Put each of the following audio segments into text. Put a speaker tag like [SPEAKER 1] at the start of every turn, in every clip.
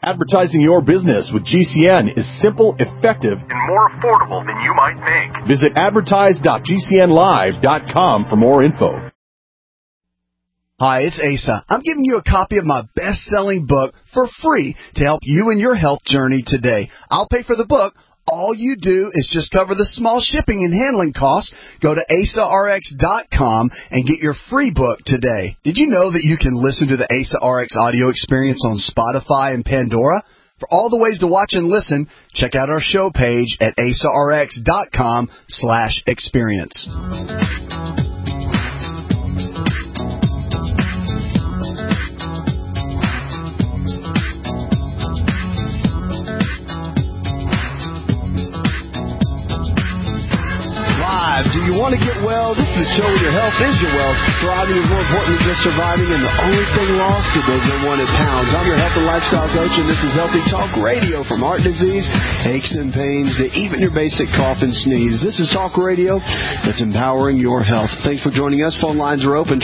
[SPEAKER 1] Advertising your business with GCN is simple, effective, and more affordable than you might think. Visit advertise.gcnlive.com for more info.
[SPEAKER 2] Hi, it's Asa. I'm giving you a copy of my best-selling book for free to help you in your health journey today. I'll pay for the book. All you do is just cover the small shipping and handling costs. Go to AsaRx.com and get your free book today. Did you know that you can listen to the Asa RX audio experience on Spotify and Pandora? For all the ways to watch and listen, check out our show page at AsaRx.com/experience. Do you want to get well? This is the show where your health is your wealth. Thriving is more important than just surviving, and the only thing lost are those unwanted pounds. I'm your health and lifestyle coach, and this is Healthy Talk Radio. From heart disease, aches and pains, to even your basic cough and sneeze. This is Talk Radio that's empowering your health. Thanks for joining us. Phone lines are open,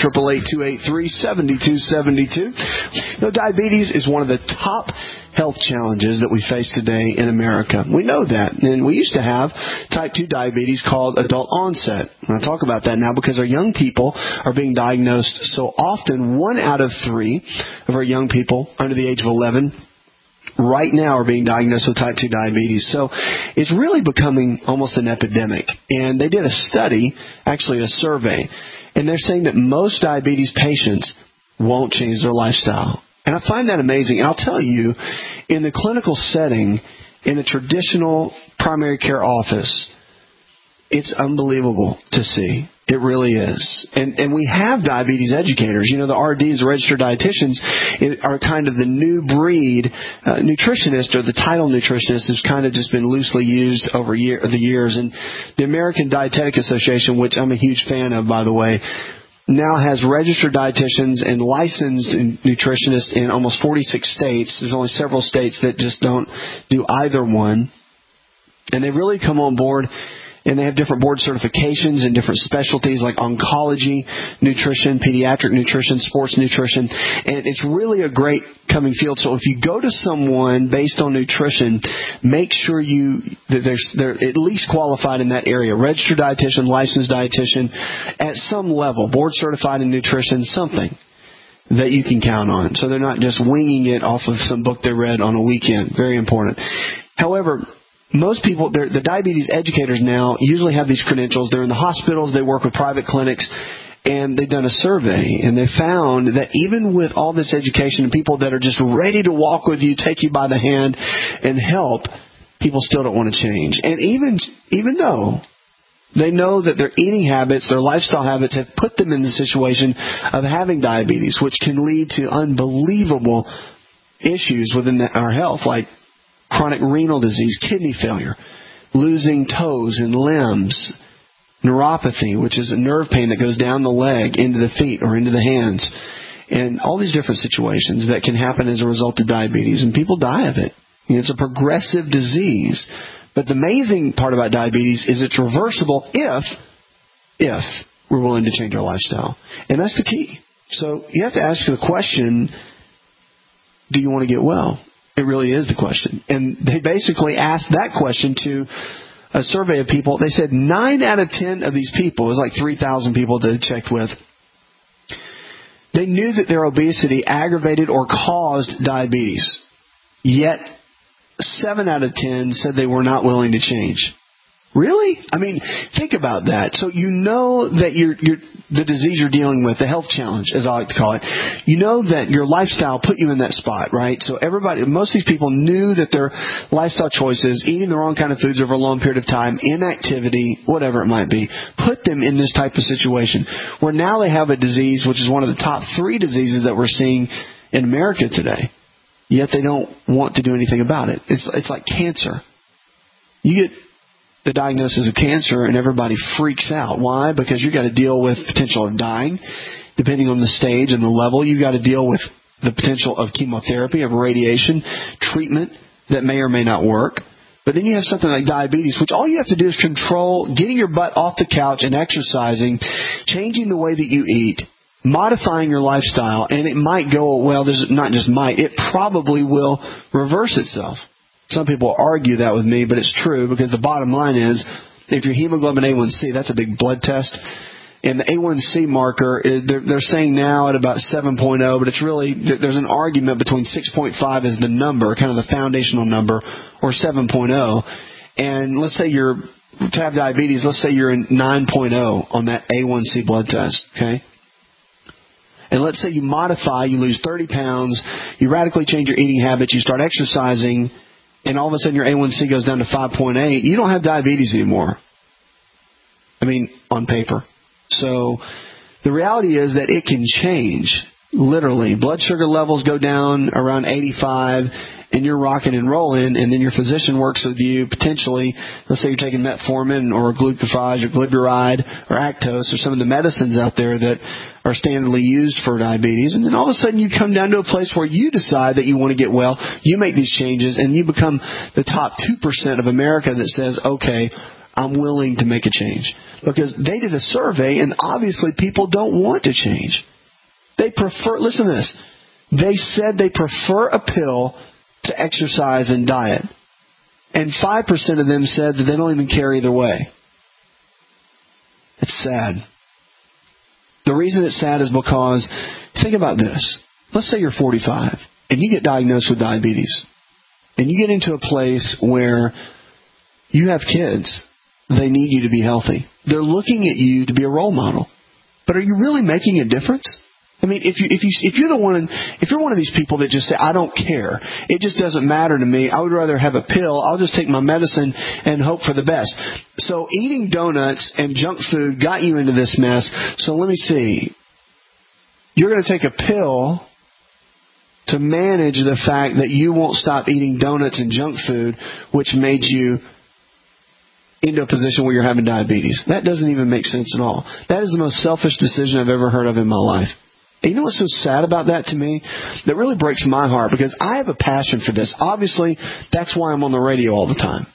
[SPEAKER 2] 888-283-7272. Diabetes is one of the top health challenges that we face today in America. We know that. And we used to have type 2 diabetes called adult onset. And I'll talk about that now because our young people are being diagnosed so often. 1 out of 3 of our young people under the age of 11 right now are being diagnosed with type 2 diabetes. So it's really becoming almost an epidemic. And they did a study, actually a survey, and they're saying that most diabetes patients won't change their lifestyle. And I find that amazing. And I'll tell you, in the clinical setting, in a traditional primary care office, it's unbelievable to see. It really is. And we have diabetes educators. The RDs, the registered dietitians, are kind of the new breed nutritionist, or the title nutritionist has kind of just been loosely used over the years. And the American Dietetic Association, which I'm a huge fan of, by the way, now has registered dietitians and licensed nutritionists in almost 46 states. There's only several states that just don't do either one. And they really come on board, and they have different board certifications and different specialties like oncology, nutrition, pediatric nutrition, sports nutrition. And it's really a great coming field. So if you go to someone based on nutrition, make sure that they're at least qualified in that area. Registered dietitian, licensed dietitian, at some level, board certified in nutrition, something that you can count on. So they're not just winging it off of some book they read on a weekend. Very important. However, most people, the diabetes educators now usually have these credentials. They're in the hospitals. They work with private clinics. And they've done a survey, and they found that even with all this education and people that are just ready to walk with you, take you by the hand, and help, people still don't want to change. And even though they know that their eating habits, their lifestyle habits have put them in the situation of having diabetes, which can lead to unbelievable issues within our health, like chronic renal disease, kidney failure, losing toes and limbs, neuropathy, which is a nerve pain that goes down the leg into the feet or into the hands, and all these different situations that can happen as a result of diabetes, and people die of it. It's a progressive disease. But the amazing part about diabetes is it's reversible if we're willing to change our lifestyle. And that's the key. So you have to ask the question, do you want to get well? It really is the question. And they basically asked that question to a survey of people. They said 9 out of 10 of these people, it was like 3,000 people that they checked with, they knew that their obesity aggravated or caused diabetes. Yet 7 out of 10 said they were not willing to change. Really? I mean, think about that. So you know that the disease you're dealing with, the health challenge, as I like to call it, you know that your lifestyle put you in that spot, right? So most of these people knew that their lifestyle choices, eating the wrong kind of foods over a long period of time, inactivity, whatever it might be, put them in this type of situation where now they have a disease, which is one of the top 3 diseases that we're seeing in America today. Yet they don't want to do anything about it. It's like cancer. You get the diagnosis of cancer and everybody freaks out. Why? Because you've got to deal with potential of dying, depending on the stage and the level. You've got to deal with the potential of chemotherapy, of radiation, treatment that may or may not work. But then you have something like diabetes, which all you have to do is control getting your butt off the couch and exercising, changing the way that you eat, modifying your lifestyle, and it might go, well, there's not just might, it probably will reverse itself. Some people argue that with me, but it's true, because the bottom line is, if your hemoglobin A1C, that's a big blood test, and the A1C marker, they're saying now at about 7.0, but it's really, there's an argument between 6.5 as the number, kind of the foundational number, or 7.0. And let's say to have diabetes, let's say you're in 9.0 on that A1C blood test, okay? And let's say you modify, you lose 30 pounds, you radically change your eating habits, you start exercising, and all of a sudden your A1C goes down to 5.8, you don't have diabetes anymore. I mean, on paper. So the reality is that it can change, literally. Blood sugar levels go down around 85, and you're rocking and rolling, and then your physician works with you potentially. Let's say you're taking metformin or glucophage or glyburide or Actos or some of the medicines out there that are standardly used for diabetes. And then all of a sudden you come down to a place where you decide that you want to get well. You make these changes, and you become the top 2% of America that says, okay, I'm willing to make a change. Because they did a survey, and obviously people don't want to change. They prefer, listen to this, they said they prefer a pill to exercise and diet. And 5% of them said that they don't even care either way. It's sad. The reason it's sad is because, think about this. Let's say you're 45 and you get diagnosed with diabetes. And you get into a place where you have kids. They need you to be healthy. They're looking at you to be a role model. But are you really making a difference? I mean, if you're one of these people that just say, I don't care, it just doesn't matter to me, I would rather have a pill, I'll just take my medicine and hope for the best. So eating donuts and junk food got you into this mess. So let me see. You're going to take a pill to manage the fact that you won't stop eating donuts and junk food, which made you into a position where you're having diabetes. That doesn't even make sense at all. That is the most selfish decision I've ever heard of in my life. And you know what's so sad about that to me? That really breaks my heart, because I have a passion for this. Obviously, that's why I'm on the radio all the time.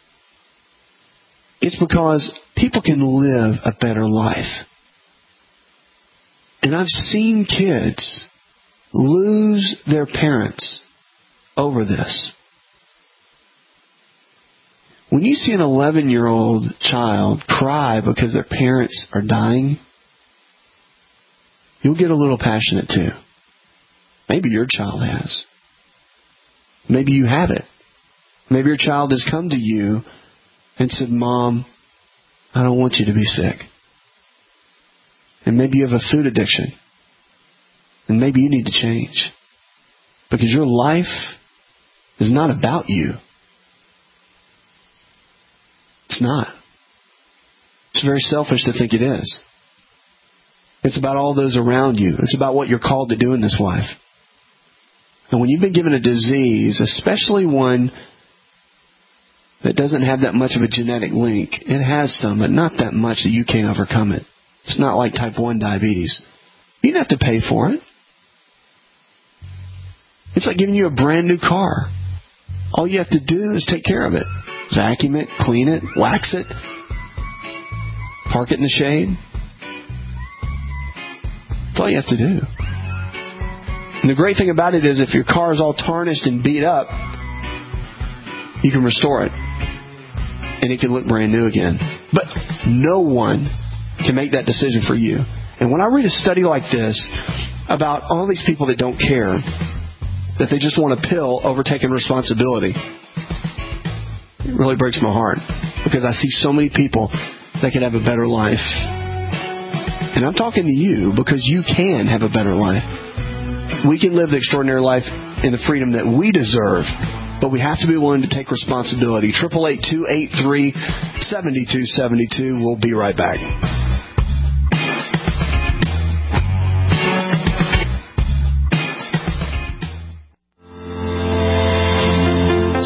[SPEAKER 2] It's because people can live a better life. And I've seen kids lose their parents over this. When you see an 11-year-old child cry because their parents are dying, you'll get a little passionate too. Maybe your child has. Maybe you have it. Maybe your child has come to you and said, Mom, I don't want you to be sick. And maybe you have a food addiction. And maybe you need to change. Because your life is not about you. It's not. It's very selfish to think it is. It's about all those around you. It's about what you're called to do in this life. And when you've been given a disease, especially one that doesn't have that much of a genetic link, it has some, but not that much that you can't overcome it. It's not like type 1 diabetes. You don't have to pay for it. It's like giving you a brand new car. All you have to do is take care of it. Vacuum it, clean it, wax it, park it in the shade. That's all you have to do. And the great thing about it is if your car is all tarnished and beat up, you can restore it. And it can look brand new again. But no one can make that decision for you. And when I read a study like this about all these people that don't care, that they just want a pill over taking responsibility, it really breaks my heart. Because I see so many people that could have a better life. And I'm talking to you because you can have a better life. We can live the extraordinary life in the freedom that we deserve, but we have to be willing to take responsibility. 888-283-7272. We'll be right back.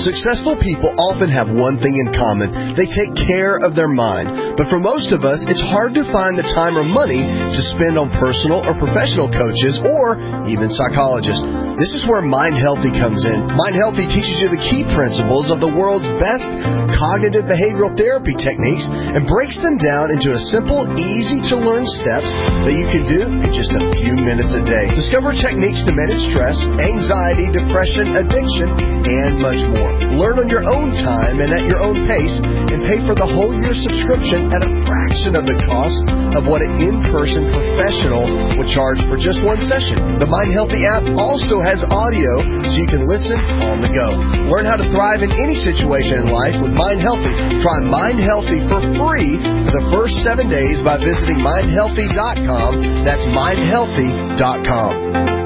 [SPEAKER 3] Successful people often have one thing in common. They take care of their mind. But for most of us, it's hard to find the time or money to spend on personal or professional coaches or even psychologists. This is where Mind Healthy comes in. Mind Healthy teaches you the key principles of the world's best cognitive behavioral therapy techniques and breaks them down into a simple, easy-to-learn steps that you can do in just a few minutes a day. Discover techniques to manage stress, anxiety, depression, addiction, and much more. Learn on your own time and at your own pace, and pay for the whole year subscription at a fraction of the cost of what an in-person professional would charge for just one session. The Mind Healthy app also has audio so you can listen on the go. Learn how to thrive in any situation in life with Mind Healthy. Try Mind Healthy for free for the first 7 days by visiting mindhealthy.com. That's mindhealthy.com.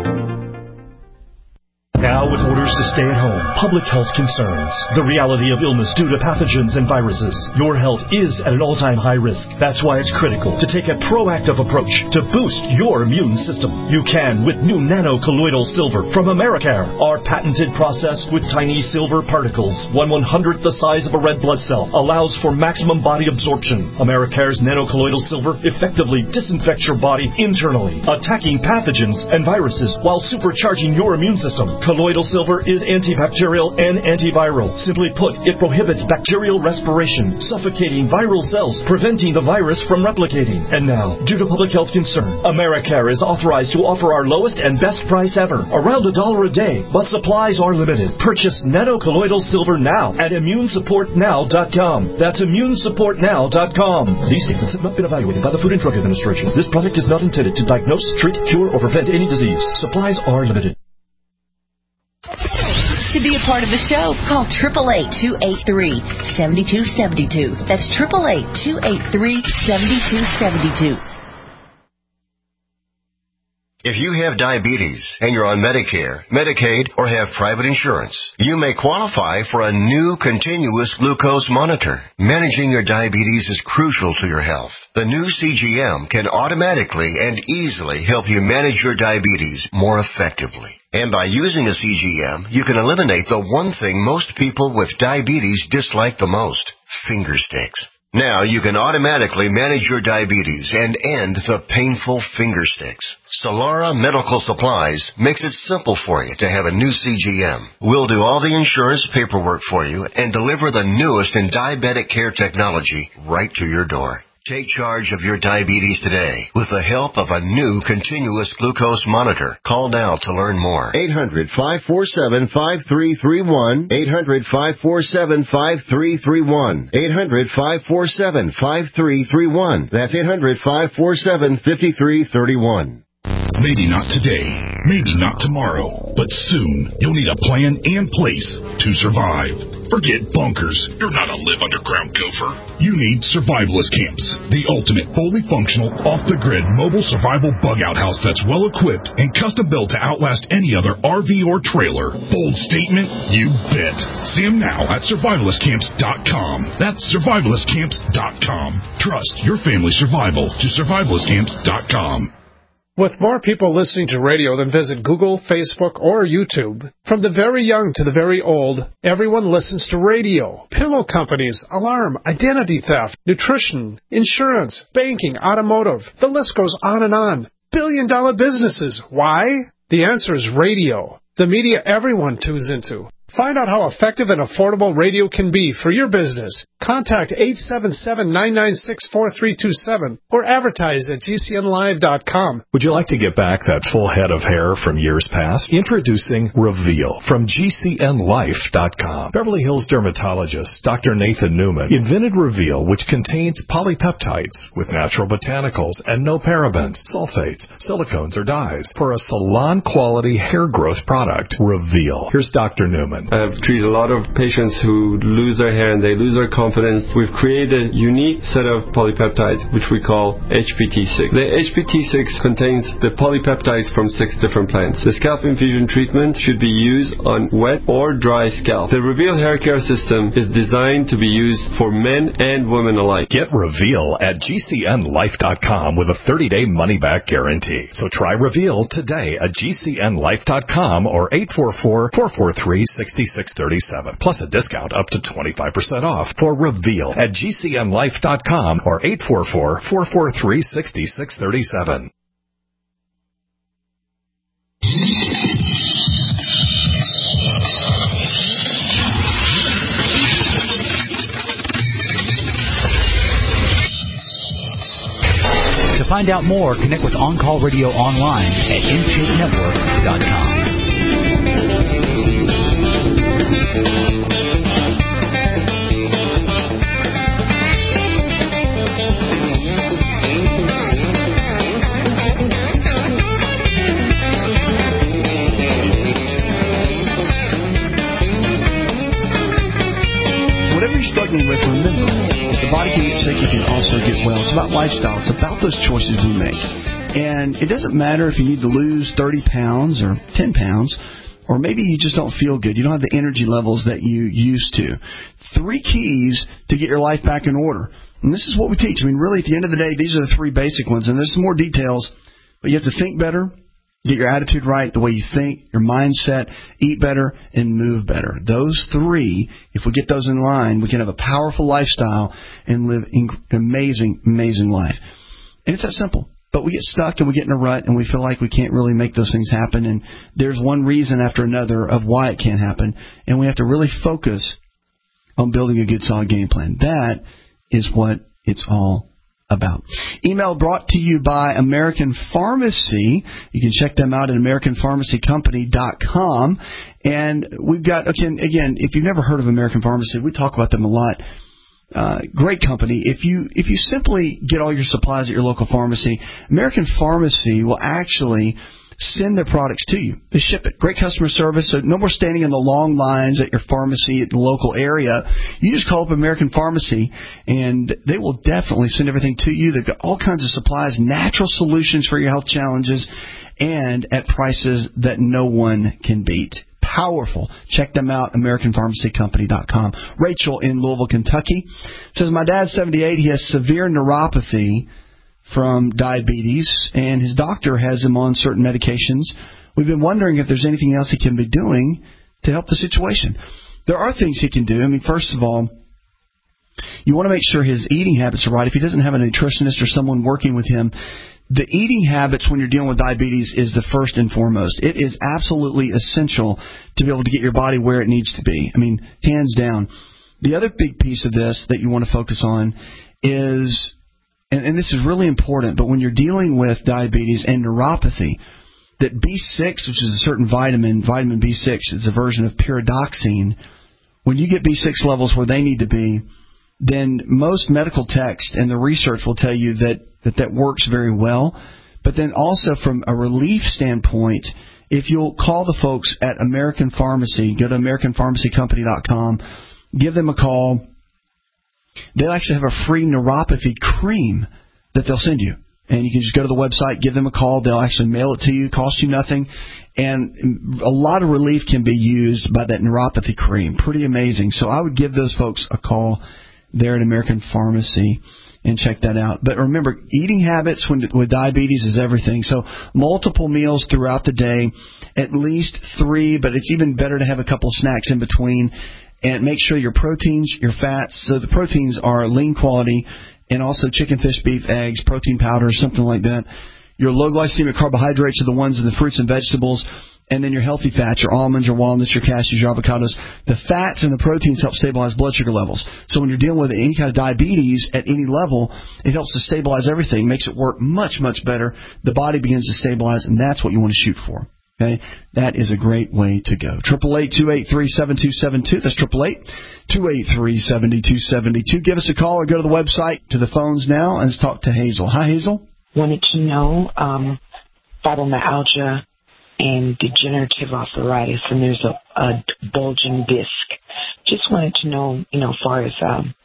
[SPEAKER 1] Now with orders to stay at home, public health concerns, the reality of illness due to pathogens and viruses, your health is at an all-time high risk. That's why it's critical to take a proactive approach to boost your immune system. You can with new nano-colloidal silver from Americare. Our patented process with tiny silver particles, 1/100th the size of a red blood cell, allows for maximum body absorption. Americare's nano-colloidal silver effectively disinfects your body internally, attacking pathogens and viruses while supercharging your immune system. Colloidal silver is antibacterial and antiviral. Simply put, it prohibits bacterial respiration, suffocating viral cells, preventing the virus from replicating. And now, due to public health concern, Americare is authorized to offer our lowest and best price ever, around $1 a day, but supplies are limited. Purchase nano-colloidal silver now at immunesupportnow.com. That's immunesupportnow.com. These statements have not been evaluated by the Food and Drug Administration. This product is not intended to diagnose, treat, cure, or prevent any disease. Supplies are limited.
[SPEAKER 4] To be a part of the show, call 888-283-7272. That's 888-283-7272.
[SPEAKER 5] If you have diabetes and you're on Medicare, Medicaid, or have private insurance, you may qualify for a new continuous glucose monitor. Managing your diabetes is crucial to your health. The new CGM can automatically and easily help you manage your diabetes more effectively. And by using a CGM, you can eliminate the one thing most people with diabetes dislike the most: finger sticks. Now you can automatically manage your diabetes and end the painful finger sticks. Solara Medical Supplies makes it simple for you to have a new CGM. We'll do all the insurance paperwork for you and deliver the newest in diabetic care technology right to your door. Take charge of your diabetes today with the help of a new continuous glucose monitor. Call now to learn more. 800-547-5331. 800-547-5331. 800-547-5331. That's 800-547-5331.
[SPEAKER 6] Maybe not today, maybe not tomorrow, but soon you'll need a plan and place to survive. Forget bunkers. You're not a live underground gopher. You need survivalist camps, the ultimate fully functional, off-the-grid mobile survival bug-out house that's well-equipped and custom-built to outlast any other RV or trailer. Bold statement? You bet. See them now at survivalistcamps.com. That's survivalistcamps.com. Trust your family's survival to survivalistcamps.com.
[SPEAKER 7] With more people listening to radio than visit Google, Facebook, or YouTube, from the very young to the very old, everyone listens to radio. Pillow companies, alarm, identity theft, nutrition, insurance, banking, automotive. The list goes on and on. Billion-dollar businesses. Why? The answer is radio. The media everyone tunes into. Find out how effective and affordable radio can be for your business. Contact 877-996-4327 or advertise at GCNlive.com.
[SPEAKER 1] Would you like to get back that full head of hair from years past? Introducing Reveal from GCNlife.com. Beverly Hills dermatologist Dr. Nathan Newman invented Reveal, which contains polypeptides with natural botanicals and no parabens, sulfates, silicones, or dyes for a salon-quality hair growth product. Reveal. Here's Dr. Newman.
[SPEAKER 8] I've treated a lot of patients who lose their hair and they lose their confidence. We've created a unique set of polypeptides, which we call HPT6. The HPT6 contains the polypeptides from 6 different plants. The scalp infusion treatment should be used on wet or dry scalp. The Reveal hair care system is designed to be used for men and women alike.
[SPEAKER 1] Get Reveal at GCNlife.com with a 30-day money-back guarantee. So try Reveal today at GCNlife.com or 844-443-6000.
[SPEAKER 9] $6637, plus a discount up to 25% off for Reveal at GCNlife.com or 844-443-6637.
[SPEAKER 10] To find out more, connect with On Call Radio online at InShapeNetwork.com.
[SPEAKER 2] Whatever you're struggling with, remember, the body can get sick, it can also get well. It's about lifestyle. It's about those choices we make. And it doesn't matter if you need to lose 30 pounds or 10 pounds, or maybe you just don't feel good. You don't have the energy levels that you used to. 3 keys to get your life back in order. And this is what we teach. I mean, really, at the end of the day, these are the 3 basic ones. And there's some more details, but you have to think better, get your attitude right, the way you think, your mindset, eat better, and move better. Those 3, if we get those in line, we can have a powerful lifestyle and live an amazing, amazing life. And it's that simple. But we get stuck and we get in a rut and we feel like we can't really make those things happen. And there's one reason after another of why it can't happen. And we have to really focus on building a good, solid game plan. That is what it's all about. Email brought to you by American Pharmacy. You can check them out at AmericanPharmacyCompany.com. And we've got, again, if you've never heard of American Pharmacy, we talk about them a lot. Great company. If you simply get all your supplies at your local pharmacy, American Pharmacy will actually send their products to you. They ship it. Great customer service, so no more standing in the long lines at your pharmacy at the local area. You just call up American Pharmacy, and they will definitely send everything to you. They've got all kinds of supplies, natural solutions for your health challenges, and at prices that no one can beat. Powerful. Check them out, AmericanPharmacyCompany.com. Rachel in Louisville, Kentucky says, my dad's 78. He has severe neuropathy from diabetes, and his doctor has him on certain medications. We've been wondering if there's anything else he can be doing to help the situation. There are things he can do. I mean, first of all, you want to make sure his eating habits are right. If he doesn't have a nutritionist or someone working with him, the eating habits when you're dealing with diabetes is the first and foremost. It is absolutely essential to be able to get your body where it needs to be. I mean, hands down. The other big piece of this that you want to focus on is, and this is really important, but when you're dealing with diabetes and neuropathy, that B6, which is a certain vitamin B6, is a version of pyridoxine. When you get B6 levels where they need to be, then most medical text and the research will tell you that works very well. But then also from a relief standpoint, if you'll call the folks at American Pharmacy, go to AmericanPharmacyCompany.com, give them a call. They'll actually have a free neuropathy cream that they'll send you. And you can just go to the website, give them a call. They'll actually mail it to you, cost you nothing. And a lot of relief can be used by that neuropathy cream. Pretty amazing. So I would give those folks a call there at American Pharmacy and check that out. But remember, eating habits with diabetes is everything. So multiple meals throughout the day, at least 3, but it's even better to have a couple snacks in between. And make sure your proteins, your fats, so the proteins are lean quality, and also chicken, fish, beef, eggs, protein powder, something like that. Your low glycemic carbohydrates are the ones in the fruits and vegetables. And then your healthy fats, your almonds, your walnuts, your cashews, your avocados. The fats and the proteins help stabilize blood sugar levels. So when you're dealing with any kind of diabetes at any level, it helps to stabilize everything, makes it work much, much better. The body begins to stabilize, and that's what you want to shoot for. Okay? That is a great way to go. 888-283-7272. That's 888-283-7272. Give us a call or go to the website, to the phones now, and let's talk to Hazel. Hi, Hazel.
[SPEAKER 11] Wanted to know fibromyalgia and degenerative arthritis, and there's a bulging disc. Just wanted to know, as far as,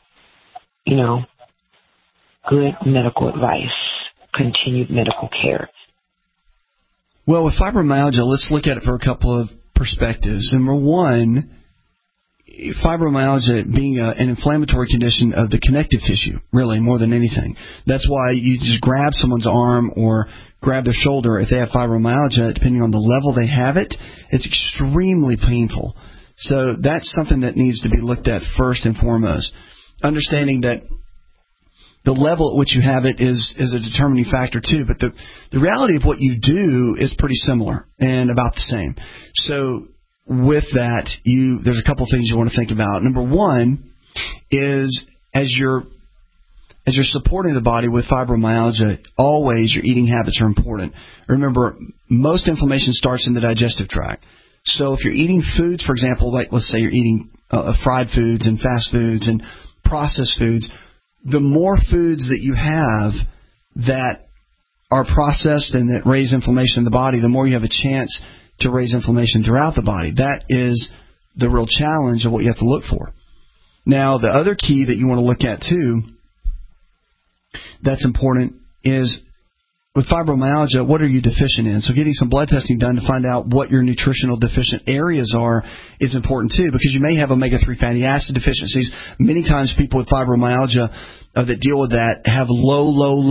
[SPEAKER 11] good medical advice, continued medical care.
[SPEAKER 2] Well, with fibromyalgia, let's look at it for a couple of perspectives. Number one, fibromyalgia being an inflammatory condition of the connective tissue, really, more than anything. That's why you just grab someone's arm or grab their shoulder if they have fibromyalgia. Depending on the level they have it, it's extremely painful. So that's something that needs to be looked at first and foremost. Understanding that the level at which you have it is a determining factor too, but the reality of what you do is pretty similar and about the same. So with that, there's a couple things you want to think about. Number one is as you're supporting the body with fibromyalgia, always your eating habits are important. Remember, most inflammation starts in the digestive tract. So if you're eating foods, for example, like let's say you're eating fried foods and fast foods and processed foods, the more foods that you have that are processed and that raise inflammation in the body, the more you have a chance to raise inflammation throughout the body. That is the real challenge of what you have to look for. Now, the other key that you want to look at, too, that's important is with fibromyalgia, what are you deficient in? So getting some blood testing done to find out what your nutritional deficient areas are is important, too, because you may have omega-3 fatty acid deficiencies. Many times people with fibromyalgia that deal with that have low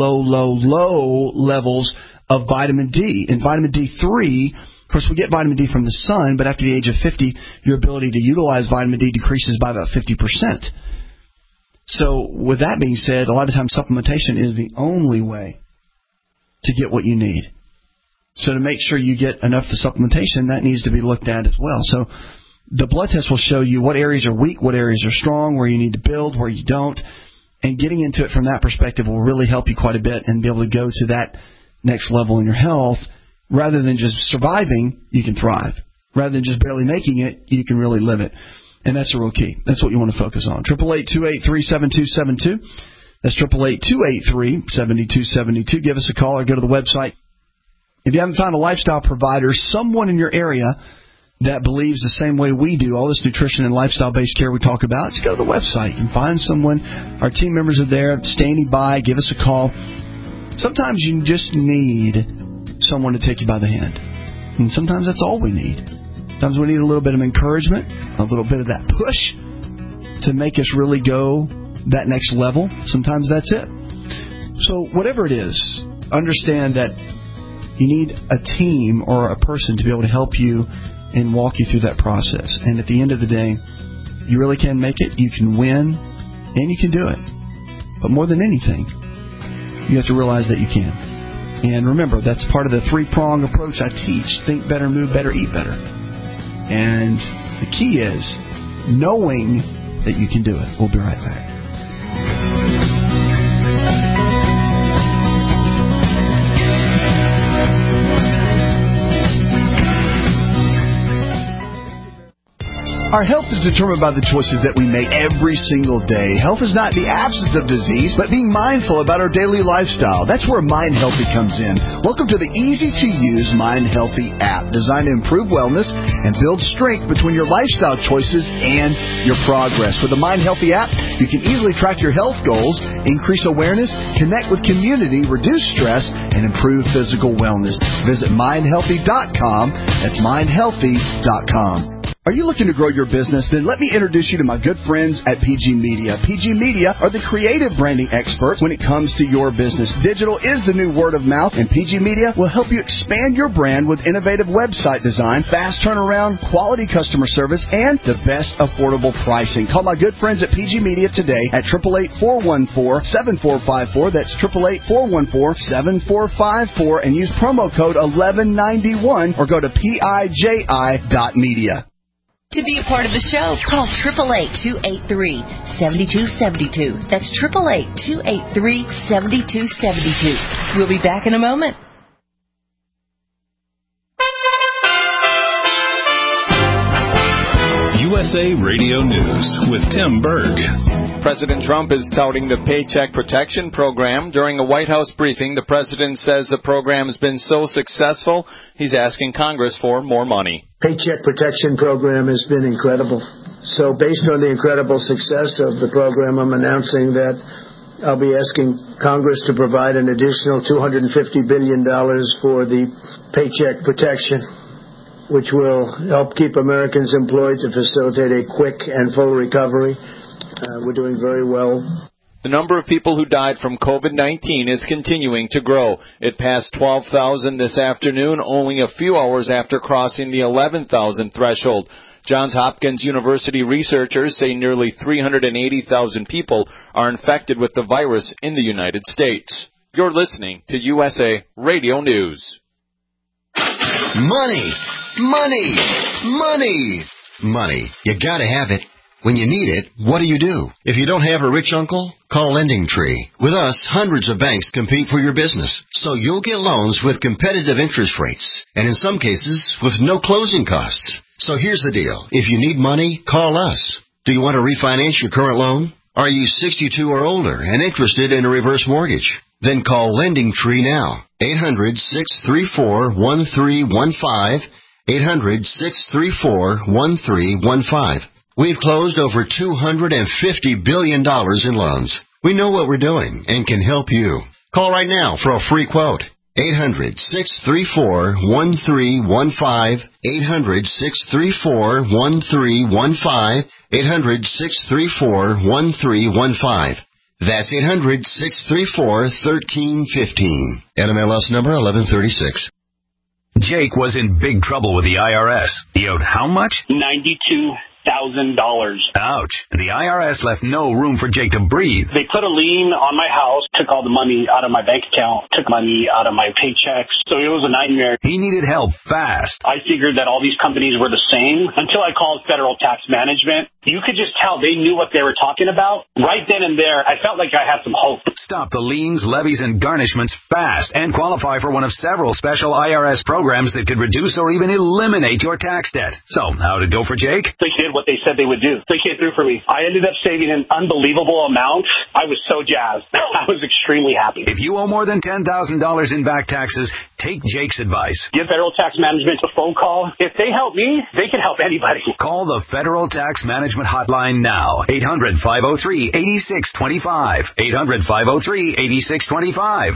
[SPEAKER 2] levels of vitamin D. And vitamin D3, of course, we get vitamin D from the sun, but after the age of 50, your ability to utilize vitamin D decreases by about 50%. So with that being said, a lot of times supplementation is the only way to get what you need. So to make sure you get enough of the supplementation, that needs to be looked at as well. So the blood test will show you what areas are weak, what areas are strong, where you need to build, where you don't. And getting into it from that perspective will really help you quite a bit and be able to go to that next level in your health. Rather than just surviving, you can thrive. Rather than just barely making it, you can really live it. And that's the real key. That's what you want to focus on. 888-283-7272. That's 888-283-7272. Give us a call or go to the website. If you haven't found a lifestyle provider, someone in your area that believes the same way we do, all this nutrition and lifestyle-based care we talk about, just go to the website and find someone. Our team members are there standing by. Give us a call. Sometimes you just need someone to take you by the hand. And sometimes that's all we need. Sometimes we need a little bit of encouragement, a little bit of that push to make us really go that next level. Sometimes that's it. So whatever it is, understand that you need a team or a person to be able to help you and walk you through that process. And at the end of the day, you really can make it, you can win, and you can do it. But more than anything, you have to realize that you can. And remember, that's part of the three-prong approach I teach. Think better, move better, eat better. And the key is knowing that you can do it. We'll be right back. Our health is determined by the choices that we make every single day. Health is not the absence of disease, but being mindful about our daily lifestyle. That's where Mind Healthy comes in. Welcome to the easy-to-use Mind Healthy app, designed to improve wellness and build strength between your lifestyle choices and your progress. With the Mind Healthy app, you can easily track your health goals, increase awareness, connect with community, reduce stress, and improve physical wellness. Visit mindhealthy.com. That's mindhealthy.com. Are you looking to grow your business? Then let me introduce you to my good friends at PG Media. PG Media are the creative branding experts when it comes to your business. Digital is the new word of mouth, and PG Media will help you expand your brand with innovative website design, fast turnaround, quality customer service, and the best affordable pricing. Call my good friends at PG Media today at 888-414-7454. That's 888-414-7454, and use promo code 1191 or go to PIJI.media.
[SPEAKER 4] To be a part of the show, call 888-283-7272. That's 888-283-7272. We'll be back in a moment.
[SPEAKER 9] USA Radio News with Tim Berg.
[SPEAKER 12] President Trump is touting the Paycheck Protection Program. During a White House briefing, the president says the program has been so successful, he's asking Congress for more money.
[SPEAKER 13] Paycheck Protection Program has been incredible. So based on the incredible success of the program, I'm announcing that I'll be asking Congress to provide an additional $250 billion for the Paycheck Protection, which will help keep Americans employed to facilitate a quick and full recovery. We're doing very well.
[SPEAKER 12] The number of people who died from COVID-19 is continuing to grow. It passed 12,000 this afternoon, only a few hours after crossing the 11,000 threshold. Johns Hopkins University researchers say nearly 380,000 people are infected with the virus in the United States. You're listening to USA Radio News.
[SPEAKER 5] Money! Money! Money! Money. You gotta have it. When you need it, what do? If you don't have a rich uncle, call LendingTree. With us, hundreds of banks compete for your business, so you'll get loans with competitive interest rates, and in some cases, with no closing costs. So here's the deal. If you need money, call us. Do you want to refinance your current loan? Are you 62 or older and interested in a reverse mortgage? Then call LendingTree now. 800-634-1315. 800-634-1315. We've closed over $250 billion in loans. We know what we're doing and can help you. Call right now for a free quote. 800-634-1315. 800-634-1315. 800-634-1315. That's 800-634-1315. NMLS number 1136.
[SPEAKER 14] Jake was in big trouble with the IRS. He owed how much?
[SPEAKER 15] $92,000.
[SPEAKER 14] Ouch. The IRS left no room for Jake to breathe.
[SPEAKER 15] They put a lien on my house, took all the money out of my bank account, took money out of my paychecks. So it was a nightmare.
[SPEAKER 14] He needed help fast.
[SPEAKER 15] I figured that all these companies were the same until I called Federal Tax Management. You could just tell they knew what they were talking about. Right then and there, I felt like I had some hope.
[SPEAKER 14] Stop the liens, levies, and garnishments fast and qualify for one of several special IRS programs that could reduce or even eliminate your tax debt. So, how'd it go for Jake?
[SPEAKER 15] They did what they said they would do. They came through for me. I ended up saving an unbelievable amount. I was so jazzed. I was extremely happy.
[SPEAKER 14] If you owe more than $10,000 in back taxes, take Jake's advice.
[SPEAKER 15] Give Federal Tax Management a phone call. If they help me, they can help anybody.
[SPEAKER 14] Call the Federal Tax Management hotline now. 800-503-8625. 800-503-8625.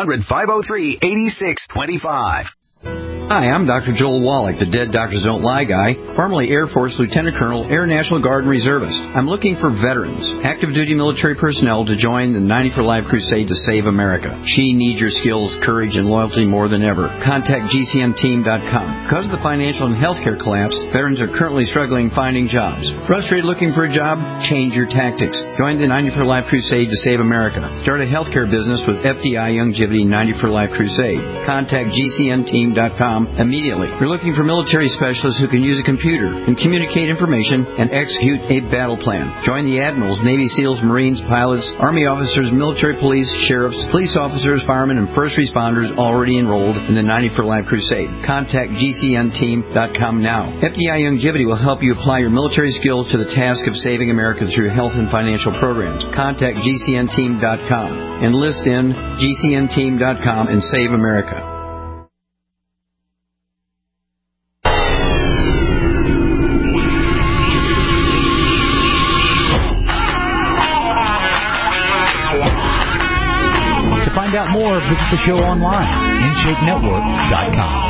[SPEAKER 14] 800-503-8625.
[SPEAKER 16] Hi, I'm Dr. Joel Wallach, the Dead Doctors Don't Lie guy, formerly Air Force Lieutenant Colonel, Air National Guard Reservist. I'm looking for veterans, active duty military personnel to join the 90 for Life crusade to save America. She needs your skills, courage, and loyalty more than ever. Contact GCNteam.com. Because of the financial and healthcare collapse, veterans are currently struggling finding jobs. Frustrated looking for a job? Change your tactics. Join the 90 for Life crusade to save America. Start a healthcare business with FDI Longevity 90 for Life crusade. Contact GCNteam.com immediately. We're looking for military specialists who can use a computer and communicate information and execute a battle plan. Join the admirals, Navy SEALs, Marines, pilots, Army officers, military police, sheriffs, police officers, firemen, and first responders already enrolled in the 90 for Life crusade. Contact GCNteam.com now. FDI Longevity will help you apply your military skills to the task of saving America through health and financial programs. Contact GCNteam.com. Enlist in GCNteam.com and save America.
[SPEAKER 10] To find out more, visit the show online, InShapeNetwork.com.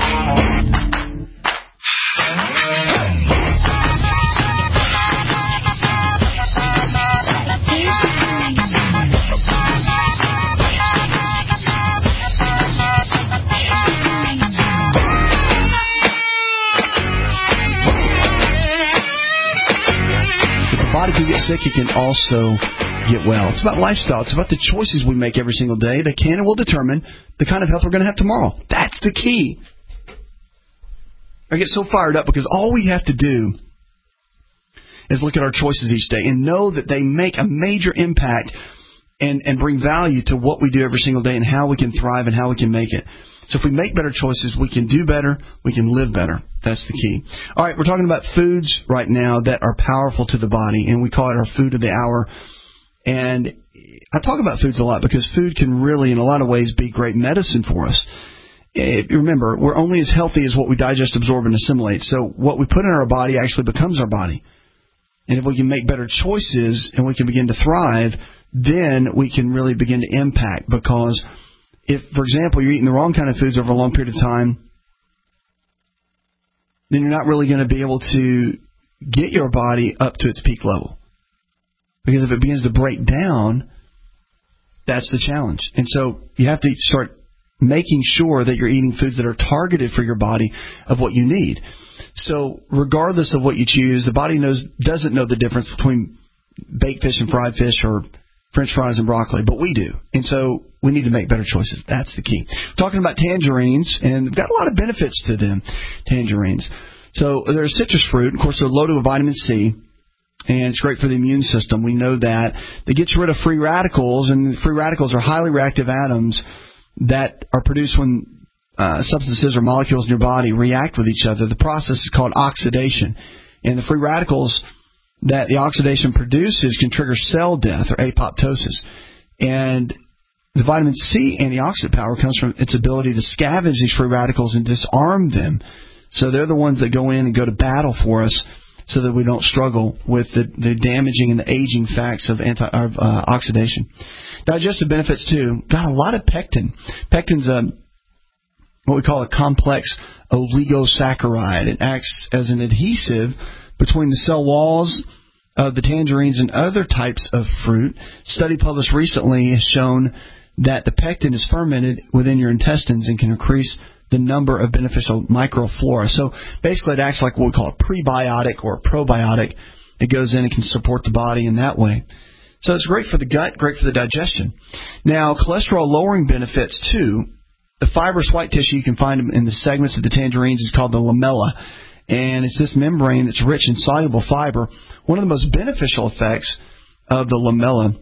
[SPEAKER 2] If the body can get sick, it can also get well. It's about lifestyle. It's about the choices we make every single day that can and will determine the kind of health we're going to have tomorrow. That's the key. I get so fired up because all we have to do is look at our choices each day and know that they make a major impact and bring value to what we do every single day and how we can thrive and how we can make it. So if we make better choices, we can do better, we can live better. That's the key. All right, we're talking about foods right now that are powerful to the body, and we call it our food of the hour. And I talk about foods a lot because food can really, in a lot of ways, be great medicine for us. Remember, we're only as healthy as what we digest, absorb, and assimilate. So what we put in our body actually becomes our body. And if we can make better choices and we can begin to thrive, then we can really begin to impact. Because if, for example, you're eating the wrong kind of foods over a long period of time, then you're not really going to be able to get your body up to its peak level. Because if it begins to break down, that's the challenge. And so you have to start making sure that you're eating foods that are targeted for your body of what you need. So regardless of what you choose, the body doesn't know the difference between baked fish and fried fish or French fries and broccoli, but we do. And so we need to make better choices. That's the key. Talking about tangerines, and we've got a lot of benefits to them, tangerines. So they're a citrus fruit. Of course, they're loaded with vitamin C, and it's great for the immune system. We know that. They get rid of free radicals, and free radicals are highly reactive atoms that are produced when substances or molecules in your body react with each other. The process is called oxidation. And the free radicals that the oxidation produces can trigger cell death or apoptosis. And the vitamin C antioxidant power comes from its ability to scavenge these free radicals and disarm them. So they're the ones that go in and go to battle for us so that we don't struggle with the damaging and the aging facts of oxidation. Digestive benefits, too. Got a lot of pectin. Pectin's what we call a complex oligosaccharide. It acts as an adhesive between the cell walls of the tangerines and other types of fruit. A study published recently has shown that the pectin is fermented within your intestines and can increase the number of beneficial microflora. So basically it acts like what we call a prebiotic or a probiotic. It goes in and can support the body in that way. So it's great for the gut, great for the digestion. Now, cholesterol-lowering benefits, too. The fibrous white tissue you can find in the segments of the tangerines is called the lamella. And it's this membrane that's rich in soluble fiber. One of the most beneficial effects of the lamella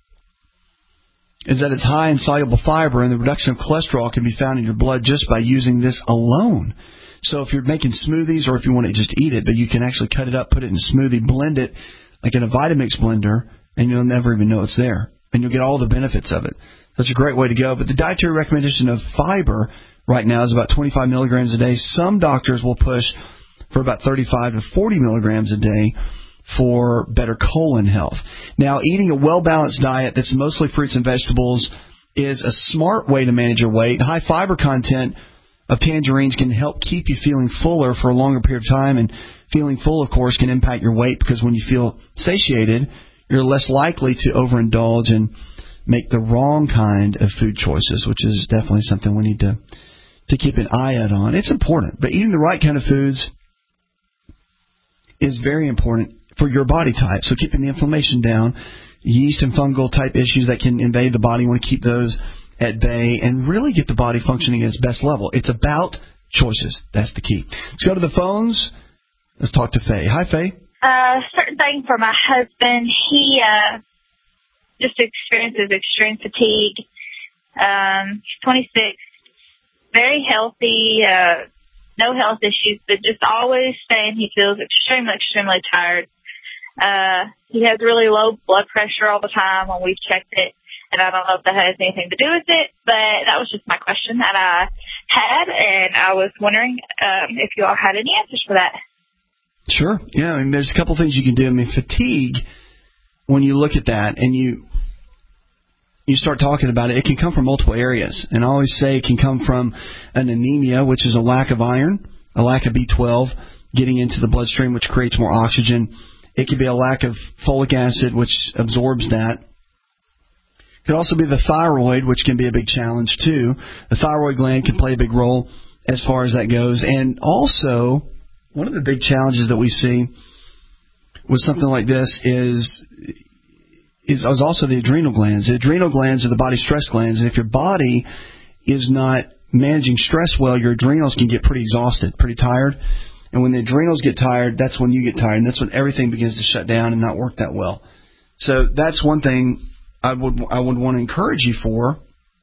[SPEAKER 2] is that it's high in soluble fiber, and the reduction of cholesterol can be found in your blood just by using this alone. So if you're making smoothies or if you want to just eat it, but you can actually cut it up, put it in a smoothie, blend it like in a Vitamix blender, and you'll never even know it's there. And you'll get all the benefits of it. That's a great way to go. But the dietary recommendation of fiber right now is about 25 milligrams a day. Some doctors will push for about 35 to 40 milligrams a day for better colon health. Now, eating a well-balanced diet that's mostly fruits and vegetables is a smart way to manage your weight. High fiber content of tangerines can help keep you feeling fuller for a longer period of time, and feeling full, of course, can impact your weight because when you feel satiated, you're less likely to overindulge and make the wrong kind of food choices, which is definitely something we need to keep an eye out on. It's important, but eating the right kind of foods is very important for your body type. So keeping the inflammation down, yeast and fungal type issues that can invade the body, you want to keep those at bay and really get the body functioning at its best level. It's about choices. That's the key. Let's go to the phones. Let's talk to Faye. Hi, Faye.
[SPEAKER 17] Certain thing for my husband. He just experiences extreme fatigue. He's 26, very healthy, no health issues, but just always saying he feels extremely tired. He has really low blood pressure all the time when we've checked it, and I don't know if that has anything to do with it, but that was just my question that I had, and I was wondering if you all had any answers for that.
[SPEAKER 2] Sure. Yeah, I mean, there's a couple things you can do. I mean, fatigue, when you look at that and you start talking about it, it can come from multiple areas. And I always say it can come from an anemia, which is a lack of iron, a lack of B12 getting into the bloodstream, which creates more oxygen. It could be a lack of folic acid, which absorbs that. It could also be the thyroid, which can be a big challenge, too. The thyroid gland can play a big role as far as that goes. And also, one of the big challenges that we see with something like this is also the adrenal glands. The adrenal glands are the body's stress glands, and if your body is not managing stress well, your adrenals can get pretty exhausted, pretty tired. And when the adrenals get tired, that's when you get tired, and that's when everything begins to shut down and not work that well. So that's one thing I would want to encourage you for,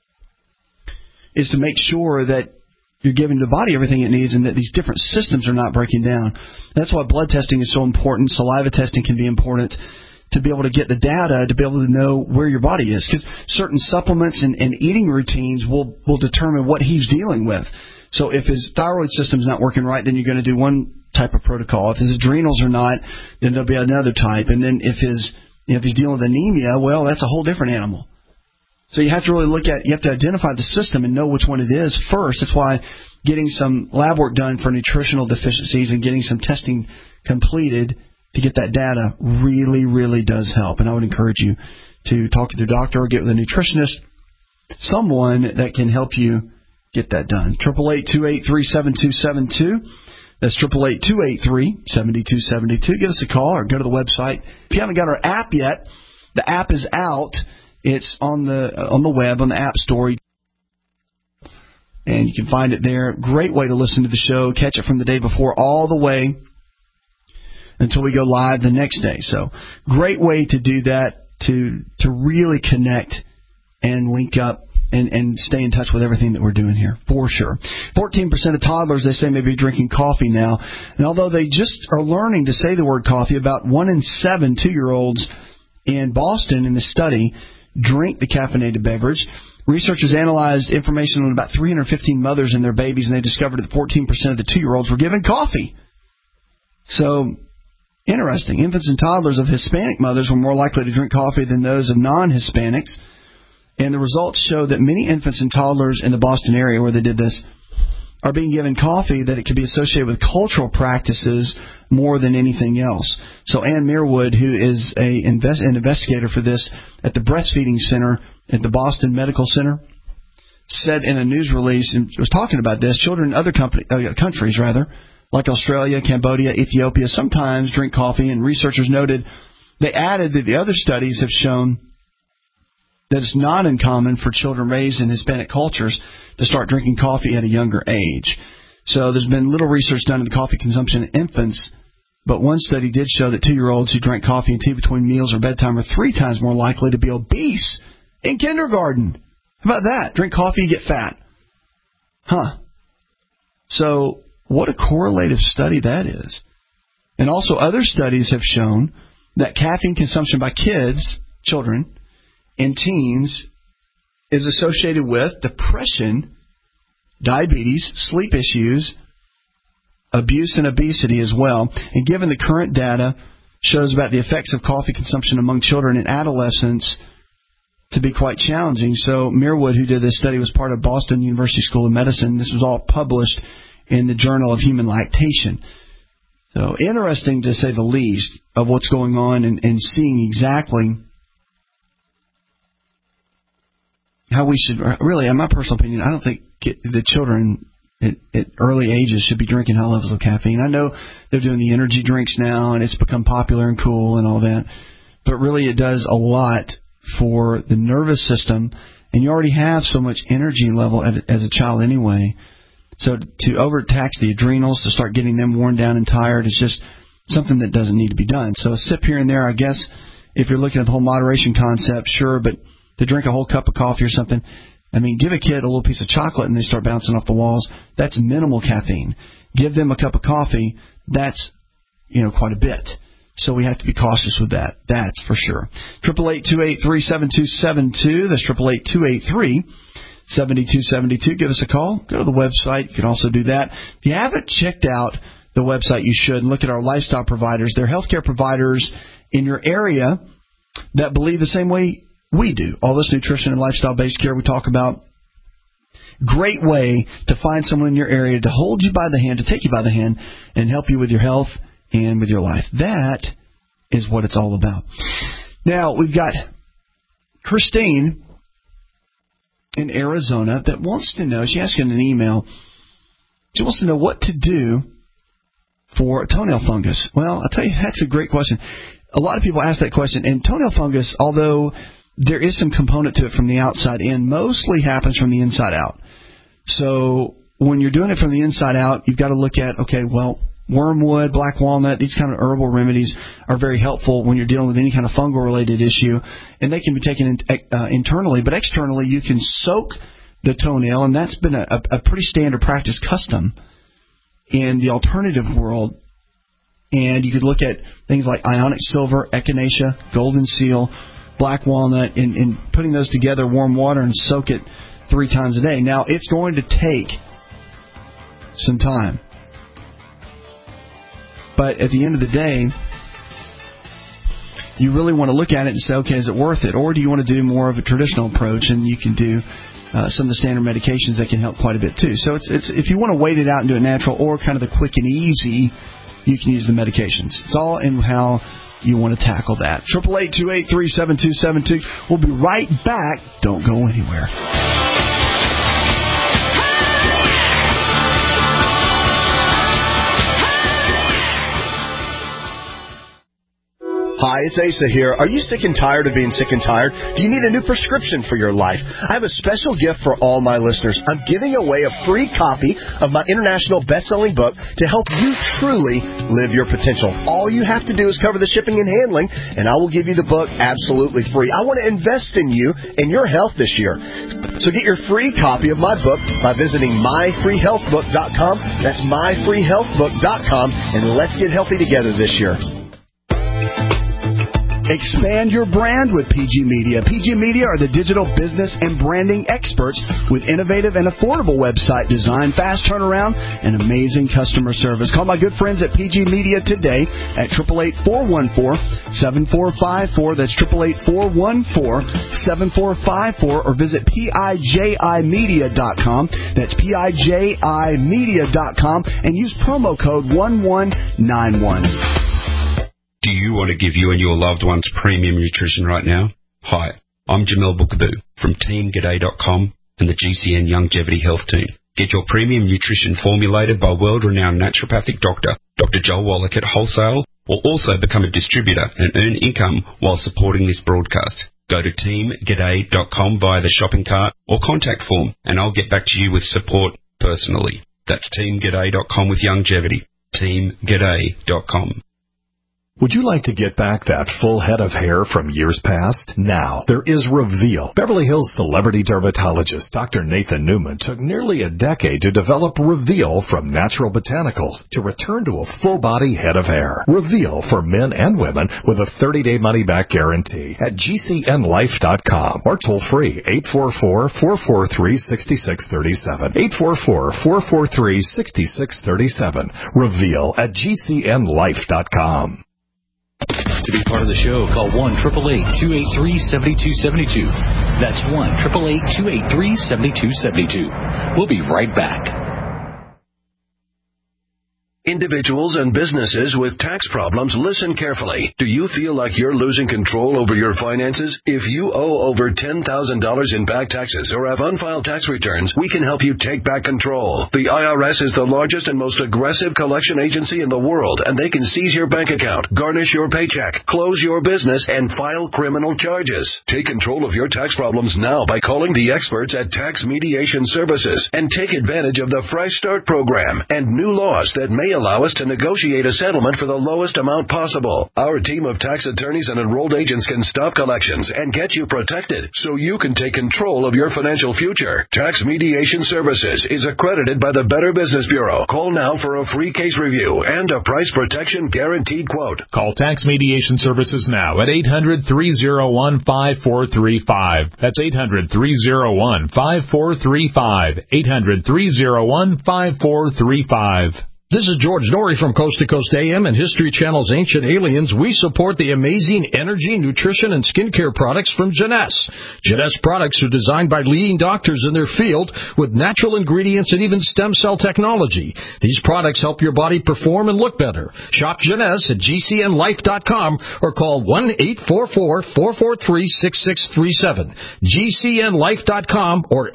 [SPEAKER 2] is to make sure that you're giving the body everything it needs and that these different systems are not breaking down. That's why blood testing is so important. Saliva testing can be important to be able to get the data, to be able to know where your body is. Because certain supplements and eating routines will determine what he's dealing with. So if his thyroid system's not working right, then you're going to do one type of protocol. If his adrenals are not, then there'll be another type. And then if he's dealing with anemia, well, that's a whole different animal. So you have to really you have to identify the system and know which one it is first. That's why getting some lab work done for nutritional deficiencies and getting some testing completed to get that data really, really does help. And I would encourage you to talk to your doctor or get with a nutritionist, someone that can help you get that done. 888-283-7272. That's 888-283-7272. Give us a call or go to the website. If you haven't got our app yet, the app is out. It's on the web, on the App Store. And you can find it there. Great way to listen to the show. Catch it from the day before all the way until we go live the next day. So great way to do that, to really connect and link up and stay in touch with everything that we're doing here, for sure. 14% of toddlers, they say, may be drinking coffee now. And although they just are learning to say the word coffee, about 1 in 7 2-year-olds in Boston in the study drink the caffeinated beverage. Researchers analyzed information on about 315 mothers and their babies, and they discovered that 14% of the 2-year-olds were given coffee. So, interesting. Infants and toddlers of Hispanic mothers were more likely to drink coffee than those of non-Hispanics. And the results show that many infants and toddlers in the Boston area where they did this are being given coffee, that it could be associated with cultural practices more than anything else. So Ann Meerwood, who is an investigator for this at the Breastfeeding Center at the Boston Medical Center, said in a news release, and was talking about this, children in other countries, like Australia, Cambodia, Ethiopia, sometimes drink coffee, and researchers noted they added that the other studies have shown that it's not uncommon for children raised in Hispanic cultures to start drinking coffee at a younger age. So there's been little research done into coffee consumption in infants, but one study did show that 2-year-olds who drank coffee and tea between meals or bedtime are 3 times more likely to be obese in kindergarten. How about that? Drink coffee, you get fat. So what a correlative study that is. And also other studies have shown that caffeine consumption by children, and teens is associated with depression, diabetes, sleep issues, abuse, and obesity as well. And given the current data shows about the effects of coffee consumption among children and adolescents to be quite challenging. So Meerwood, who did this study, was part of Boston University School of Medicine. This was all published in the Journal of Human Lactation. So interesting, to say the least, of what's going on and seeing exactly how we should, really, in my personal opinion, I don't think the children at early ages should be drinking high levels of caffeine. I know they're doing the energy drinks now, and it's become popular and cool and all that, but really it does a lot for the nervous system, and you already have so much energy level as a child anyway. So to overtax the adrenals, to start getting them worn down and tired, is just something that doesn't need to be done. So a sip here and there, I guess, if you're looking at the whole moderation concept, sure, but to drink a whole cup of coffee or something, I mean, give a kid a little piece of chocolate and they start bouncing off the walls. That's minimal caffeine. Give them a cup of coffee, that's, quite a bit. So we have to be cautious with that. That's for sure. 888-283-7272. That's 888-283-7272. Give us a call. Go to the website. You can also do that. If you haven't checked out the website, you should. And look at our lifestyle providers. They're healthcare providers in your area that believe the same way we do. All this nutrition and lifestyle-based care we talk about. Great way to find someone in your area to hold you by the hand, to take you by the hand, and help you with your health and with your life. That is what it's all about. Now, we've got Christine in Arizona that wants to know, she asked in an email, she wants to know what to do for toenail fungus. Well, I'll tell you, that's a great question. A lot of people ask that question, and toenail fungus, although there is some component to it from the outside in, mostly happens from the inside out. So when you're doing it from the inside out, you've got to look at, wormwood, black walnut, these kind of herbal remedies are very helpful when you're dealing with any kind of fungal-related issue, and they can be taken internally. But externally, you can soak the toenail, and that's been a pretty standard practice custom in the alternative world. And you could look at things like ionic silver, echinacea, golden seal, black walnut, and putting those together, warm water, and soak it 3 times a day. Now, it's going to take some time. But at the end of the day, you really want to look at it and say, okay, is it worth it? Or do you want to do more of a traditional approach, and you can do some of the standard medications that can help quite a bit too. So it's if you want to wait it out and do it natural, or kind of the quick and easy, you can use the medications. It's all in how you want to tackle that. 888-283-7272. We'll be right back. Don't go anywhere.
[SPEAKER 3] Hi, it's Asa here. Are you sick and tired of being sick and tired? Do you need a new prescription for your life? I have a special gift for all my listeners. I'm giving away a free copy of my international best-selling book to help you truly live your potential. All you have to do is cover the shipping and handling, and I will give you the book absolutely free. I want to invest in you and your health this year. So get your free copy of my book by visiting myfreehealthbook.com. That's myfreehealthbook.com, and let's get healthy together this year.
[SPEAKER 18] Expand your brand with PG Media. PG Media are the digital business and branding experts with innovative and affordable website design, fast turnaround, and amazing customer service. Call my good friends at PG Media today at 888-414-7454. That's 888-414-7454, or visit PIJImedia.com. That's PIJImedia.com, and use promo code 1191.
[SPEAKER 19] Do you want to give you and your loved ones premium nutrition right now? Hi, I'm Jamel Bookaboo from TeamGaday.com and the GCN Longevity Health Team. Get your premium nutrition formulated by world-renowned naturopathic doctor, Dr. Joel Wallach at wholesale, or also become a distributor and earn income while supporting this broadcast. Go to TeamGaday.com via the shopping cart or contact form, and I'll get back to you with support personally. That's TeamGaday.com with longevity. TeamGaday.com.
[SPEAKER 9] Would you like to get back that full head of hair from years past? Now, there is Reveal. Beverly Hills celebrity dermatologist Dr. Nathan Newman took nearly a decade to develop Reveal from natural botanicals to return to a full-body head of hair. Reveal for men and women with a 30-day money-back guarantee at GCNlife.com or toll-free 844-443-6637. 844-443-6637. Reveal at GCNlife.com.
[SPEAKER 10] To be part of the show, call 1-888-283-7272. That's 1-888-283-7272. We'll be right back.
[SPEAKER 5] Individuals and businesses with tax problems, listen carefully. Do you feel like you're losing control over your finances? If you owe over $10,000 in back taxes or have unfiled tax returns, we can help you take back control. The IRS is the largest and most aggressive collection agency in the world, and they can seize your bank account, garnish your paycheck, close your business, and file criminal charges. Take control of your tax problems now by calling the experts at Tax Mediation Services and take advantage of the Fresh Start program and new laws that may allow us to negotiate a settlement for the lowest amount possible. Our team of tax attorneys and enrolled agents can stop collections and get you protected so you can take control of your financial future. Tax Mediation Services is accredited by the Better Business Bureau. Call now for a free case review and a price protection guaranteed quote.
[SPEAKER 20] Call Tax Mediation Services now at 800-301-5435. That's 800-301-5435. 800-301-5435.
[SPEAKER 1] This is George Norrie from Coast to Coast AM and History Channel's Ancient Aliens. We support the amazing energy, nutrition, and skincare products from Jeunesse. Jeunesse products are designed by leading doctors in their field with natural ingredients and even stem cell technology. These products help your body perform and look better. Shop Jeunesse at GCNlife.com or call 1-844-443-6637. GCNlife.com or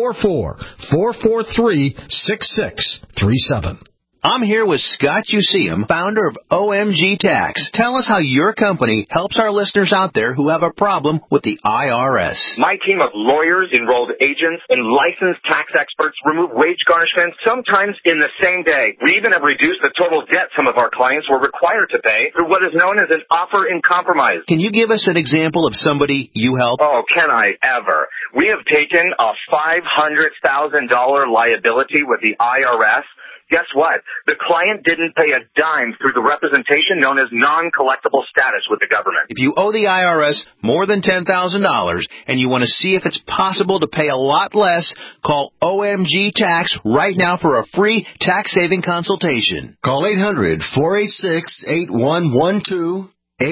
[SPEAKER 1] 844-443-6637.
[SPEAKER 21] I'm here with Scott Useum, founder of OMG Tax. Tell us how your company helps our listeners out there who have a problem with the IRS.
[SPEAKER 22] My team of lawyers, enrolled agents, and licensed tax experts remove wage garnishments sometimes in the same day. We even have reduced the total debt some of our clients were required to pay through what is known as an offer in compromise.
[SPEAKER 21] Can you give us an example of somebody you help?
[SPEAKER 22] Oh, can I ever? We have taken a $500,000 liability with the IRS. Guess what? The client didn't pay a dime through the representation known as non-collectible status with the government.
[SPEAKER 21] If you owe the IRS more than $10,000 and you want to see if it's possible to pay a lot less, call OMG Tax right now for a free tax-saving consultation.
[SPEAKER 5] Call 800-486-8112.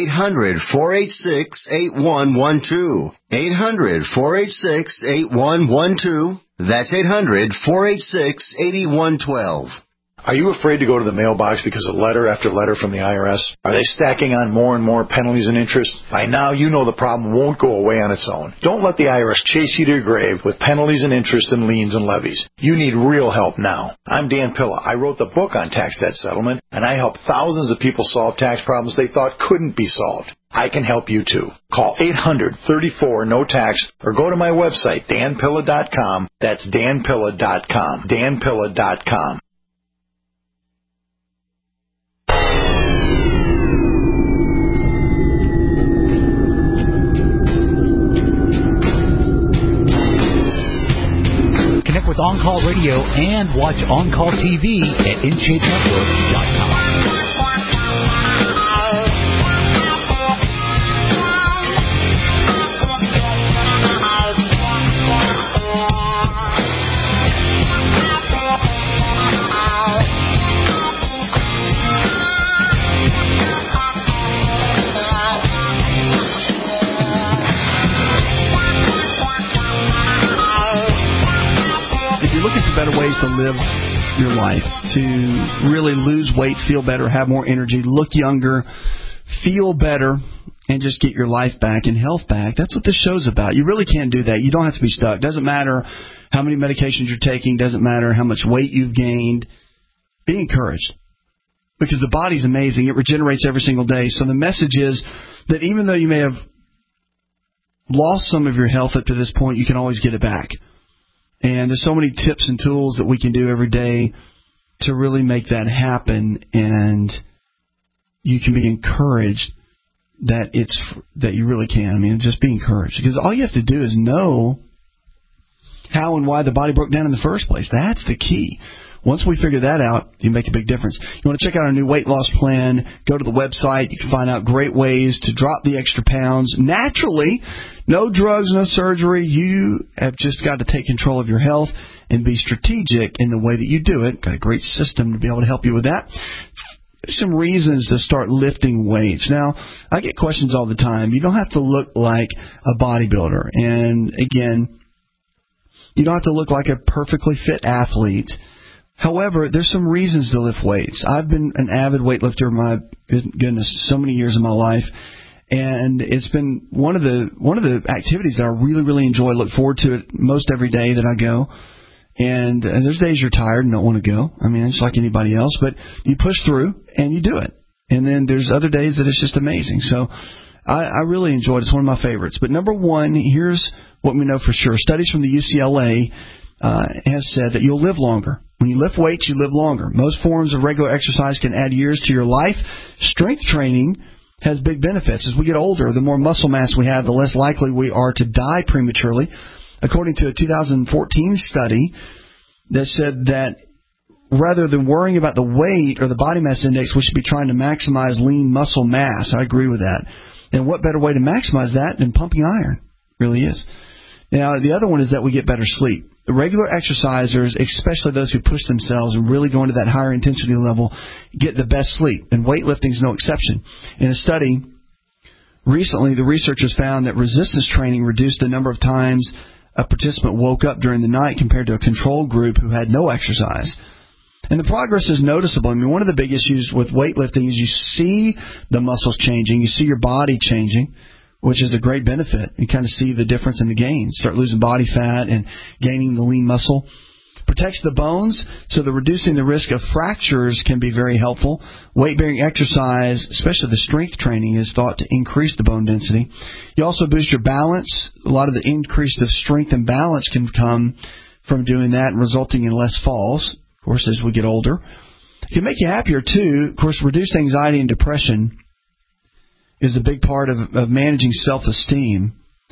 [SPEAKER 5] 800-486-8112. 800-486-8112. That's 800-486-8112.
[SPEAKER 6] Are you afraid to go to the mailbox because of letter after letter from the IRS? Are they stacking on more and more penalties and interest? By now, you know the problem won't go away on its own. Don't let the IRS chase you to your grave with penalties and interest and liens and levies. You need real help now. I'm Dan Pilla. I wrote the book on tax debt settlement, and I help thousands of people solve tax problems they thought couldn't be solved. I can help you too. Call 800-34-NO-TAX or go to my website, danpilla.com. That's danpilla.com. danpilla.com.
[SPEAKER 10] Connect with On Call Radio and watch On Call TV at InShapeNetwork.com.
[SPEAKER 18] Better ways to live your life, to really lose weight, feel better, have more energy, look younger, feel better, and just get your life back and health back. That's what this show's about. You really can do that. You don't have to be stuck. Doesn't matter how many medications you're taking. Doesn't matter how much weight you've gained. Be encouraged, because the body's amazing. It regenerates every single day. So the message is that even though you may have lost some of your health up to this point, you can always get it back. And there's so many tips and tools that we can do every day to really make that happen, and you can be encouraged that you really can. I mean, just be encouraged, because all you have to do is know how and why the body broke down in the first place. That's the key. Once we figure that out, you make a big difference. You want to check out our new weight loss plan, go to the website. You can find out great ways to drop the extra pounds naturally. No drugs, no surgery. You have just got to take control of your health and be strategic in the way that you do it. Got a great system to be able to help you with that. There's some reasons to start lifting weights. Now, I get questions all the time. You don't have to look like a bodybuilder. And, again, you don't have to look like a perfectly fit athlete. However, there's some reasons to lift weights. I've been an avid weightlifter, my goodness, so many years of my life, and it's been one of the activities that I really, really enjoy. Look forward to it most every day that I go. And there's days you're tired and don't want to go. I mean, it's like anybody else, but you push through and you do it. And then there's other days that it's just amazing. So I really enjoyed it. It's one of my favorites. But number one, here's what we know for sure. Studies from the UCLA has said that you'll live longer. When you lift weights, you live longer. Most forms of regular exercise can add years to your life. Strength training has big benefits. As we get older, the more muscle mass we have, the less likely we are to die prematurely. According to a 2014 study that said that rather than worrying about the weight or the body mass index, we should be trying to maximize lean muscle mass. I agree with that. And what better way to maximize that than pumping iron? It really is. Now, the other one is that we get better sleep. The regular exercisers, especially those who push themselves and really go into that higher intensity level, get the best sleep. And weightlifting is no exception. In a study recently, the researchers found that resistance training reduced the number of times a participant woke up during the night compared to a control group who had no exercise. And the progress is noticeable. I mean, one of the big issues with weightlifting is you see the muscles changing, you see your body changing, which is a great benefit. You kind of see the difference in the gains. Start losing body fat and gaining the lean muscle. Protects the bones, so the reducing the risk of fractures can be very helpful. Weight-bearing exercise, especially the strength training, is thought to increase the bone density. You also boost your balance. A lot of the increase of strength and balance can come from doing that and resulting in less falls, of course, as we get older. It can make you happier, too. Of course, reduced anxiety and depression is a big part of managing self-esteem.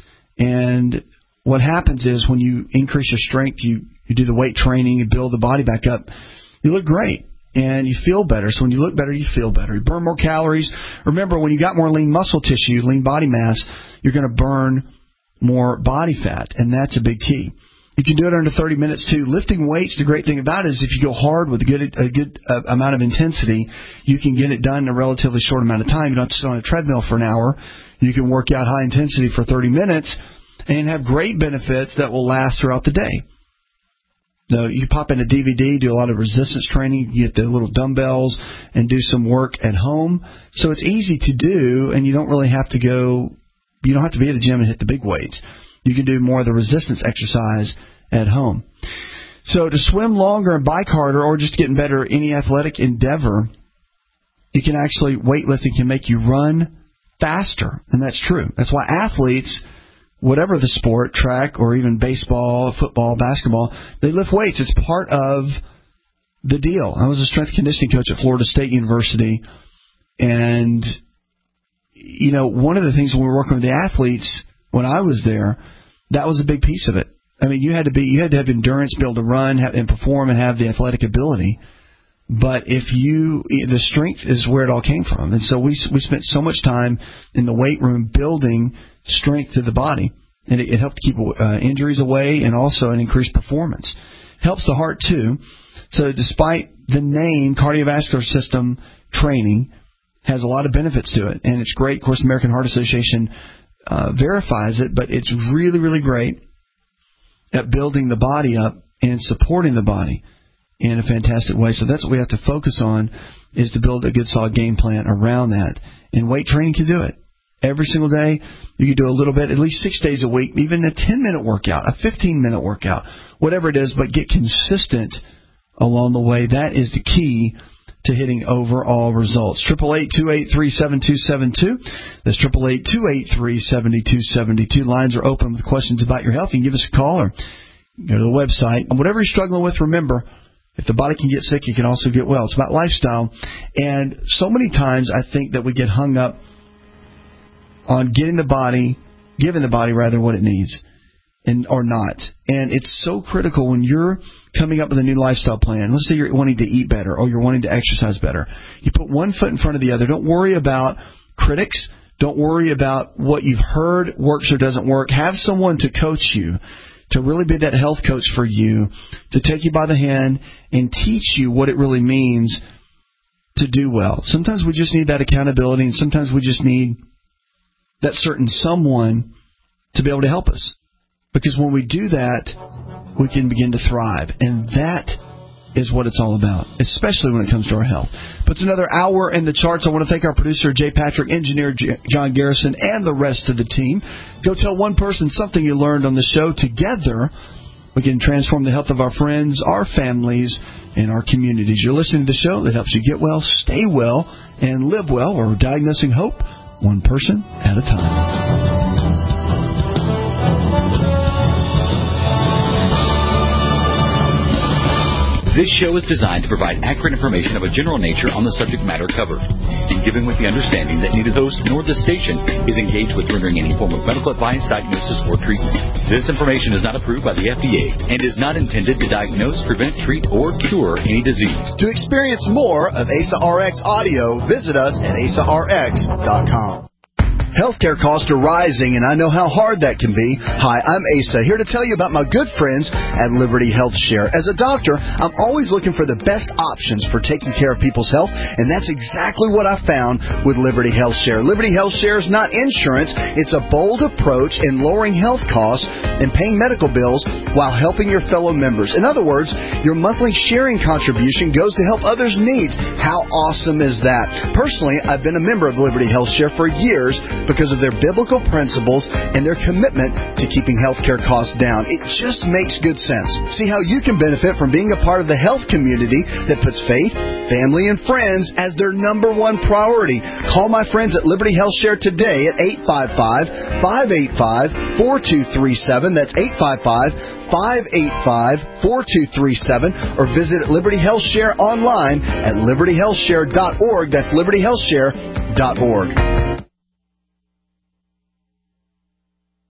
[SPEAKER 18] And what happens is when you increase your strength, you do the weight training, you build the body back up, you look great and you feel better. So when you look better, you feel better. You burn more calories. Remember, when you got more lean muscle tissue, lean body mass, you're going to burn more body fat, and that's a big key. You can do it under 30 minutes, too. Lifting weights, the great thing about it is if you go hard with a good amount of intensity, you can get it done in a relatively short amount of time. You don't have to sit on a treadmill for an hour. You can work out high intensity for 30 minutes and have great benefits that will last throughout the day. You pop in a DVD, do a lot of resistance training, you get the little dumbbells, and do some work at home. So it's easy to do, and you don't really have to go. You don't have to be at a gym and hit the big weights. You can do more of the resistance exercise at home. So to swim longer and bike harder, or just getting better at any athletic endeavor, you can actually, weightlifting can make you run faster, and that's true. That's why athletes, whatever the sport, track or even baseball, football, basketball, they lift weights. It's part of the deal. I was a strength conditioning coach at Florida State University, and one of the things when we were working with the athletes when I was there, that was a big piece of it. I mean, you had to have endurance, be able to run and perform and have the athletic ability. But the strength is where it all came from. And so we spent so much time in the weight room building strength to the body. And it helped keep injuries away and also an increased performance. Helps the heart too. So despite the name, cardiovascular system training has a lot of benefits to it. And it's great. Of course, American Heart Association verifies it, but it's really, really great at building the body up and supporting the body in a fantastic way. So that's what we have to focus on, is to build a good solid game plan around that. And weight training can do it. Every single day, you can do a little bit, at least 6 days a week, even a 10-minute workout, a 15-minute workout, whatever it is, but get consistent along the way. That is the key to hitting overall results. 888-283-7272. That's 888-283-7272. Lines are open with questions about your health. You can give us a call or go to the website. And whatever you're struggling with, remember, if the body can get sick, it can also get well. It's about lifestyle. And so many times I think that we get hung up on giving the body what it needs or not. And it's so critical when you're coming up with a new lifestyle plan. Let's say you're wanting to eat better or you're wanting to exercise better. You put one foot in front of the other. Don't worry about critics. Don't worry about what you've heard works or doesn't work. Have someone to coach you, to really be that health coach for you, to take you by the hand and teach you what it really means to do well. Sometimes we just need that accountability, and sometimes we just need that certain someone to be able to help us. Because when we do that, we can begin to thrive. And that is what it's all about, especially when it comes to our health. But it's another hour in the charts. I want to thank our producer, Jay Patrick, engineer John Garrison, and the rest of the team. Go tell one person something you learned on the show. Together, we can transform the health of our friends, our families, and our communities. You're listening to the show that helps you get well, stay well, and live well. We're diagnosing hope one person at a time.
[SPEAKER 10] This show is designed to provide accurate information of a general nature on the subject matter covered, and given with the understanding that neither host nor the station is engaged with rendering any form of medical advice, diagnosis, or treatment. This information is not approved by the FDA and is not intended to diagnose, prevent, treat, or cure any disease.
[SPEAKER 18] To experience more of ASA RX audio, visit us at asarx.com. Healthcare costs are rising, and I know how hard that can be. Hi, I'm Asa, here to tell you about my good friends at Liberty Health Share. As a doctor, I'm always looking for the best options for taking care of people's health, and that's exactly what I found with Liberty Health Share. Liberty Health Share is not insurance. It's a bold approach in lowering health costs and paying medical bills while helping your fellow members. In other words, your monthly sharing contribution goes to help others' needs. How awesome is that? Personally, I've been a member of Liberty Health Share for years because of their biblical principles and their commitment to keeping healthcare costs down. It just makes good sense. See how you can benefit from being a part of the health community that puts faith, family, and friends as their number one priority. Call my friends at Liberty Health Share today at 855-585-4237. That's 855-585-4237, or visit Liberty Health Share online at libertyhealthshare.org. That's libertyhealthshare.org.